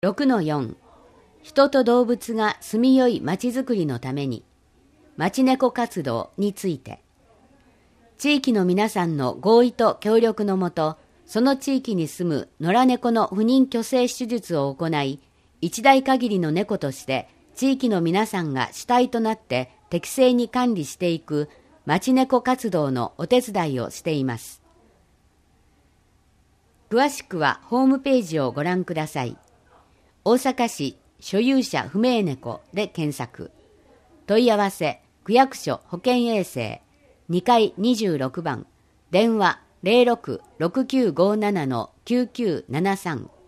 6-4 人と動物が住みよいまちづくりのために町猫活動について、地域の皆さんの合意と協力のもと、その地域に住む野良猫の不妊去勢手術を行い、一代限りの猫として地域の皆さんが主体となって適正に管理していく町猫活動のお手伝いをしています。詳しくはホームページをご覧ください。大阪市所有者不明猫で検索。問い合わせ区役所保健衛生2階26番、電話 06-6957-9973